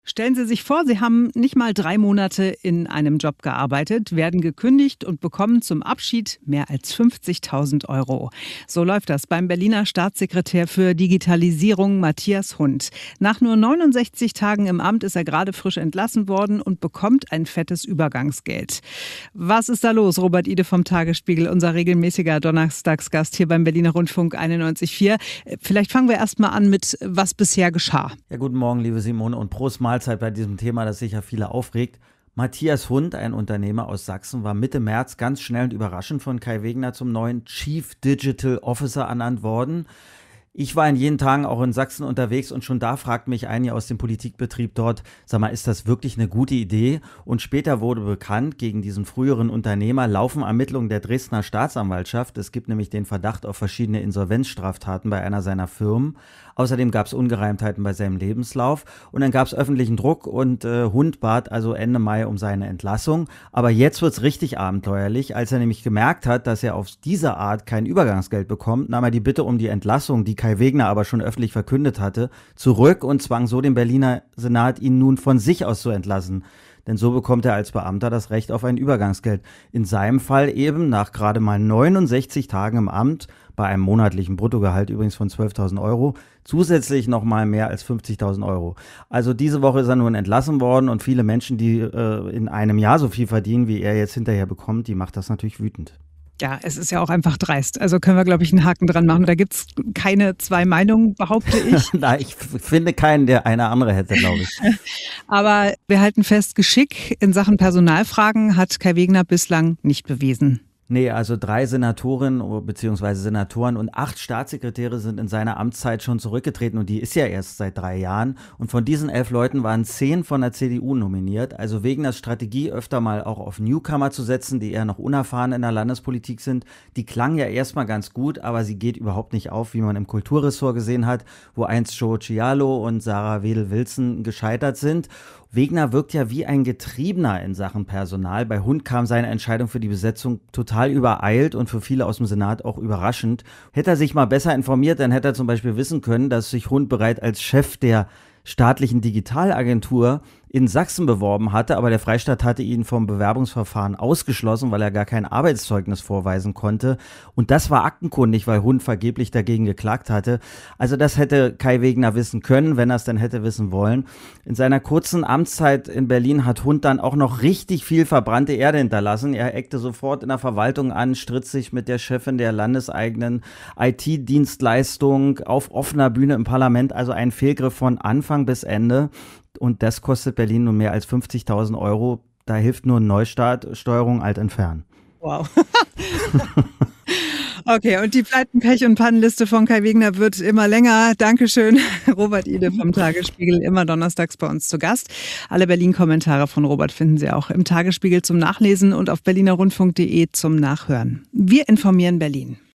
Stellen Sie sich vor, Sie haben nicht mal 3 Monate in einem Job gearbeitet, werden gekündigt und bekommen zum Abschied mehr als 50.000 Euro. So läuft das beim Berliner Staatssekretär für Digitalisierung Matthias Hund. Nach nur 69 Tagen im Amt ist er gerade frisch entlassen worden und bekommt ein fettes Übergangsgeld. Was ist da los? Robert Ide vom Tagesspiegel, unser regelmäßiger Donnerstagsgast hier beim Berliner Rundfunk 91.4. Vielleicht fangen wir erst mal an mit, was bisher geschah. Ja, guten Morgen, liebe Simone, und Prost Mahlzeit bei diesem Thema, das sicher viele aufregt. Matthias Hund, ein Unternehmer aus Sachsen, war Mitte März ganz schnell und überraschend von Kai Wegner zum neuen Chief Digital Officer ernannt worden. Ich war in jenen Tagen auch in Sachsen unterwegs und schon da fragt mich einige aus dem Politikbetrieb dort, sag mal, ist das wirklich eine gute Idee? Und später wurde bekannt, gegen diesen früheren Unternehmer laufen Ermittlungen der Dresdner Staatsanwaltschaft. Es gibt nämlich den Verdacht auf verschiedene Insolvenzstraftaten bei einer seiner Firmen. Außerdem gab es Ungereimtheiten bei seinem Lebenslauf und dann gab es öffentlichen Druck und Hund bat also Ende Mai um seine Entlassung. Aber jetzt wird's richtig abenteuerlich. Als er nämlich gemerkt hat, dass er auf diese Art kein Übergangsgeld bekommt, nahm er die Bitte um die Entlassung, die Kai Wegner aber schon öffentlich verkündet hatte, zurück und zwang so den Berliner Senat, ihn nun von sich aus zu entlassen. Denn so bekommt er als Beamter das Recht auf ein Übergangsgeld. In seinem Fall eben nach gerade mal 69 Tagen im Amt, bei einem monatlichen Bruttogehalt übrigens von 12.000 Euro, zusätzlich nochmal mehr als 50.000 Euro. Also diese Woche ist er nun entlassen worden und viele Menschen, die in einem Jahr so viel verdienen, wie er jetzt hinterher bekommt, die macht das natürlich wütend. Ja, es ist ja auch einfach dreist. Also können wir, glaube ich, einen Haken dran machen. Da gibt es keine zwei Meinungen, behaupte ich. Na, ich finde keinen, der eine andere hätte, glaube ich. Aber wir halten fest, Geschick in Sachen Personalfragen hat Kai Wegner bislang nicht bewiesen. Nee, also 3 Senatorinnen bzw. Senatoren und 8 Staatssekretäre sind in seiner Amtszeit schon zurückgetreten und die ist ja erst seit 3 Jahren. Und von diesen 11 Leuten waren 10 von der CDU nominiert. Also Wegners Strategie, öfter mal auch auf Newcomer zu setzen, die eher noch unerfahren in der Landespolitik sind, die klang ja erstmal ganz gut, aber sie geht überhaupt nicht auf, wie man im Kulturressort gesehen hat, wo einst Joe Cialo und Sarah Wedel-Wilson gescheitert sind. Wegner wirkt ja wie ein Getriebener in Sachen Personal. Bei Hund kam seine Entscheidung für die Besetzung total übereilt und für viele aus dem Senat auch überraschend. Hätte er sich mal besser informiert, dann hätte er zum Beispiel wissen können, dass sich Hund bereits als Chef der staatlichen Digitalagentur in Sachsen beworben hatte, aber der Freistaat hatte ihn vom Bewerbungsverfahren ausgeschlossen, weil er gar kein Arbeitszeugnis vorweisen konnte. Und das war aktenkundig, weil Hund vergeblich dagegen geklagt hatte. Also das hätte Kai Wegner wissen können, wenn er es denn hätte wissen wollen. In seiner kurzen Amtszeit in Berlin hat Hund dann auch noch richtig viel verbrannte Erde hinterlassen. Er eckte sofort in der Verwaltung an, stritt sich mit der Chefin der landeseigenen IT-Dienstleistung auf offener Bühne im Parlament. Also ein Fehlgriff von Anfang bis Ende. Und das kostet Berlin nun mehr als 50.000 Euro. Da hilft nur ein Neustart, Steuerung alt entfernen. Wow. Okay, und die Pleiten, Pech- und Pannenliste von Kai Wegner wird immer länger. Dankeschön, Robert Ide vom Tagesspiegel, immer donnerstags bei uns zu Gast. Alle Berlin-Kommentare von Robert finden Sie auch im Tagesspiegel zum Nachlesen und auf berlinerrundfunk.de zum Nachhören. Wir informieren Berlin.